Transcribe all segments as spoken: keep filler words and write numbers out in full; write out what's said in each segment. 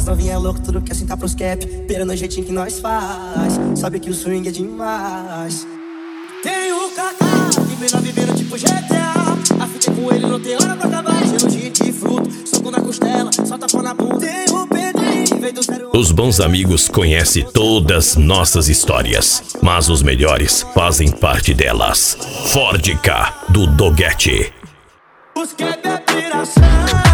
As novinhas é louco, tudo quer sentar pros cap. Pera no jeitinho que nós faz. Sabe que o swing é demais. Tem o Kaká, que vem lá vivendo tipo G T A. A fita é com ele, não tem hora pra acabar. Cheiro de fruto, soco na costela, solta pão na bunda. Tem o Pedrinho, vem do zero. Os bons amigos conhecem todas nossas histórias, mas os melhores fazem parte delas. Ford K, do Doguete. Os que é piração,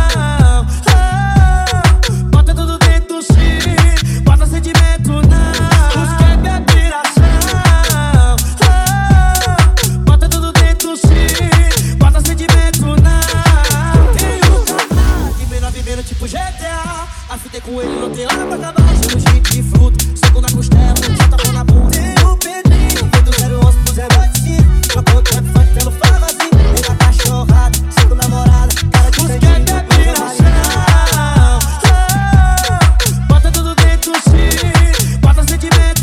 oh, bota tudo dentro do si, bota sentimento não. Os que é piração, oh, bota tudo dentro do si, bota sentimento não. Tem o Kaká, que vem lá vivendo tipo G T A. A fita é com ele, não tem hora pra acabar. Cheiro de fruto, soco na costela, solta pão na bunda. Tem o Pedrinho, vem do zero onze pro zero oito cinco. Trocou o trap funk pelo favazinho, pega a cachorrada, cinco namorada, cara de sangue, piração, oh, bota tudo dentro do si, bota sentimento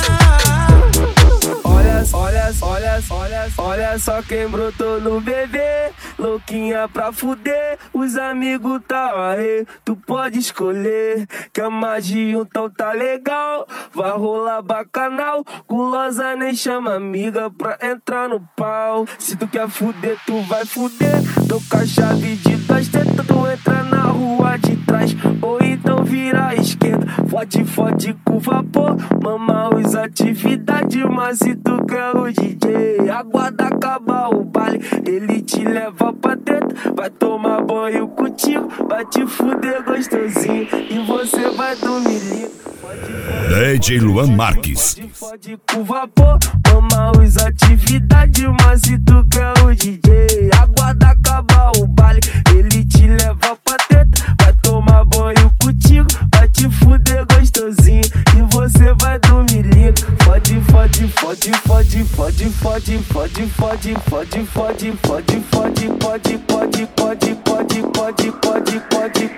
não. Olha, olha, olha, olha, olha só quem brotou no bebê. Louquinha pra fuder, os amigos tá aí. Tu pode escolher, que a magia então tá legal. Vai rolar bacanal, gulosa nem chama amiga pra entrar no pau. Se tu quer fuder, tu vai fuder. Tô com a chave de dois tetas, tu entra na rua de trás, ou então vira à esquerda. Fode, fode com vapor, mama os atividades. Mas se tu quer o D J, aguarda acabar o baile, ele te leva pra dentro, vai tomar banho contigo, vai te fuder gostosinho e você vai dormir lindo. D J Luan Marques. Fode, fode com vapor, mama os atividades. Mas se tu quer o D J, aguarda acabar o baile, ele te leva pra dentro, vai tomar banho contigo, vai te fuder gostosinho e você vai dormir lindo. Fode, fode, fode, fode, fode, fode, fode, fode, fode, fode, fode, fode, pode, pode, pode, pode, pode, pode, pode, pode,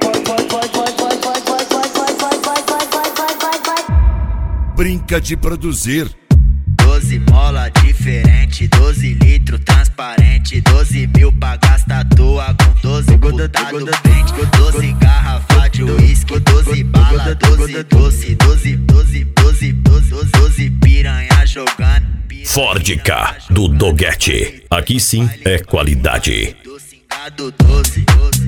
Brinca de produzir. Doze mola diferente, doze litro transparente, doze mil pra gastar à toa com doze putado pente, doze garrafa de uísque, doze bala, doze doce, doze, doze, doze, doze, doze piranha jogando. Ford K, do Doguete. Aqui sim é qualidade. Doce, doze, doze.